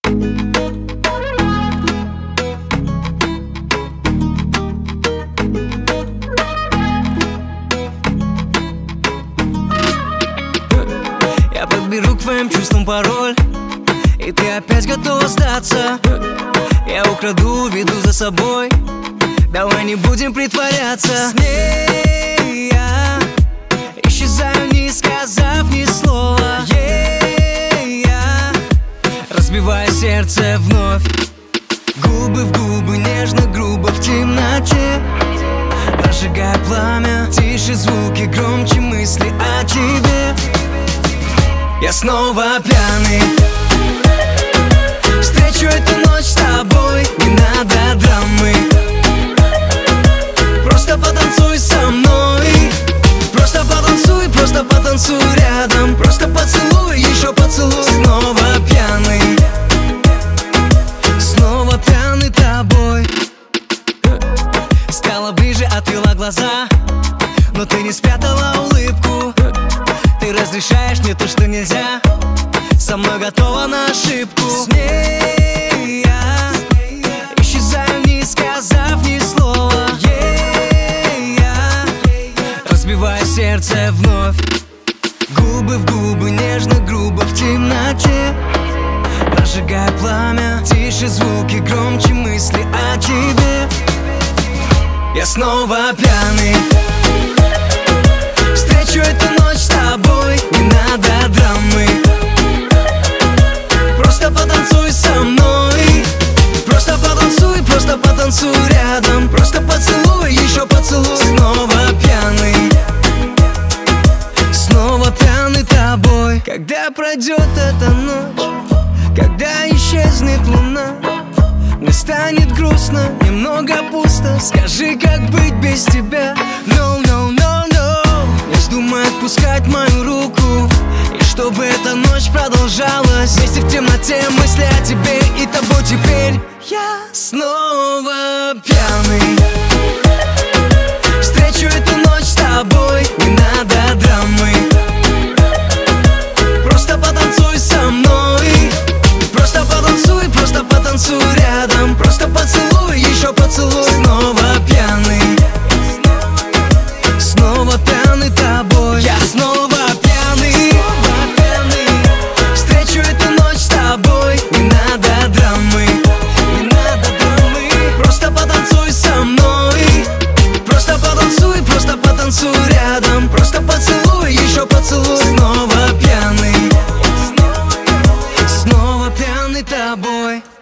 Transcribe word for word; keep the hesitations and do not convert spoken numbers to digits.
Я подберу к твоим чувствам пароль, и ты опять готова сдаться. Я украду, уведу за собой. Давай не будем притворяться. С ней я исчезаю, не сказав ни слова. Ей я разбиваю сердце вновь. Губы в губы, нежно, грубо в темноте. Разжигая пламя, тише звуки, громче мысли о тебе. Я снова пьяный. Встречу эту ночь с тобой, не надо драмы. Просто потанцуй со мной. Просто потанцуй, просто потанцуй рядом. Просто поцелуй, еще поцелуй. Снова пьяный. Снова пьяный тобой. Стала ближе, отвела глаза, но ты не спрятала улыбку. Ты разрешаешь мне то, что нельзя. Со мной готова на ошибку. С ней я исчезаю, не сказав ни слова. Ей я разбиваю сердце вновь. Губы в губы, нежно, грубо в темноте. Разжигая пламя, тише звуки, громче мысли о тебе. Я снова пьяный. Встречу эту ночь с тобой, не надо драмы. Просто потанцуй со мной. Просто потанцуй, просто потанцуй рядом. Просто поцелуй, еще поцелуй. Снова пьяный. Снова пьяный тобой. Когда пройдет эта ночь, когда исчезнет луна, мне станет грустно, немного пусто. Скажи, как быть без тебя? No, no, no, no. Не вздумай отпускать мою руку. И чтобы эта ночь продолжалась. Вместе в темноте мысли о тебе и тобой теперь. Я снова пьяный. Встречу эту ночь с тобой, не надо драмы. Просто потанцуй со мной. Просто потанцуй, просто потанцуй рядом. Просто поцелуй, еще поцелуй. Снова пьяный. Снова пьяный тобой. Я снова пьяный. Встречу эту ночь с тобой, не надо драмы. Не надо драмы. Просто потанцуй со мной. Просто потанцуй, просто потанцуй рядом. Просто поцелуй, еще поцелуй. Снова пьяный. Снова пьяный тобой.